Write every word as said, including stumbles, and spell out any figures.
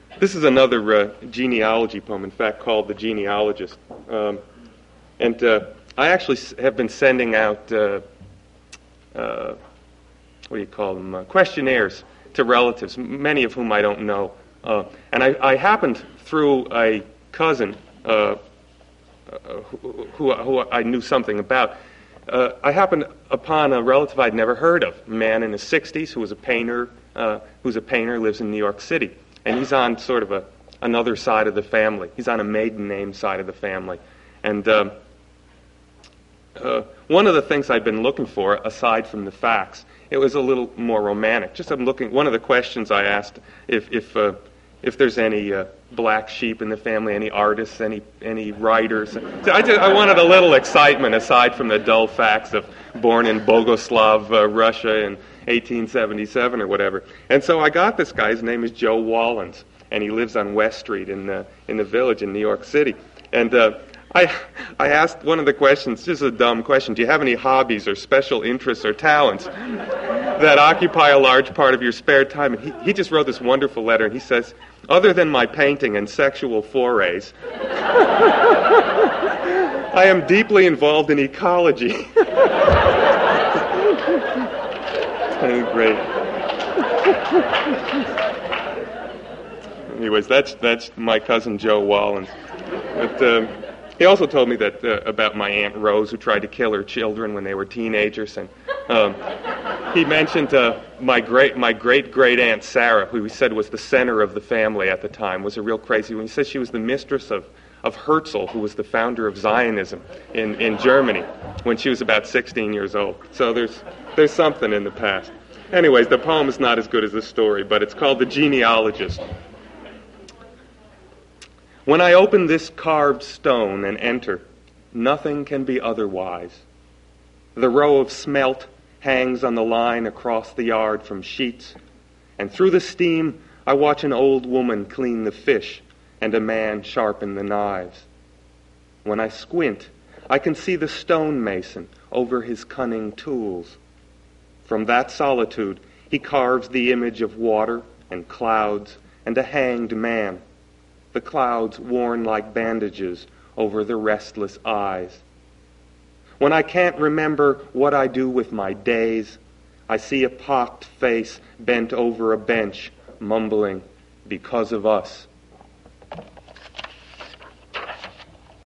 This is another uh, genealogy poem, in fact, called The Genealogist. Um, and uh, I actually s- have been sending out, uh, uh, what do you call them, uh, questionnaires to relatives, m- many of whom I don't know. Uh, and I, I happened through a cousin uh, uh, who, who, who I knew something about. Uh, I happened upon a relative I'd never heard of, a man in his sixties who was a painter, uh, who's a painter, lives in New York City. And he's on sort of a another side of the family. He's on a maiden name side of the family. And um, uh, one of the things I'd been looking for, aside from the facts, it was a little more romantic. Just I'm looking. One of the questions I asked if if uh, if there's any uh, black sheep in the family, any artists, any any writers. So I just, I wanted a little excitement aside from the dull facts of born in Bogoslav, uh, Russia, in eighteen seventy-seven or whatever. And so I got this guy. His name is Joe Wallens, and he lives on West Street in the in the Village in New York City. And uh, I I asked one of the questions, just a dumb question: do you have any hobbies or special interests or talents that occupy a large part of your spare time? And he he just wrote this wonderful letter, and he says, other than my painting and sexual forays, I am deeply involved in ecology. Great. Anyways, that's that's my cousin Joe Wallens. But um, he also told me that uh, about my Aunt Rose, who tried to kill her children when they were teenagers, and um, he mentioned uh, my great my great great aunt Sarah, who he said was the center of the family at the time, was a real crazy one. He said she was the mistress of of Herzl, who was the founder of Zionism in, in Germany, when she was about sixteen years old. So there's there's something in the past. Anyways, the poem is not as good as the story, but it's called The Genealogist. When I open this carved stone and enter, nothing can be otherwise. The row of smelt hangs on the line across the yard from sheets, and through the steam I watch an old woman clean the fish and a man sharpen the knives. When I squint, I can see the stonemason over his cunning tools. From that solitude, he carves the image of water and clouds and a hanged man, the clouds worn like bandages over the restless eyes. When I can't remember what I do with my days, I see a pocked face bent over a bench, mumbling, "Because of us,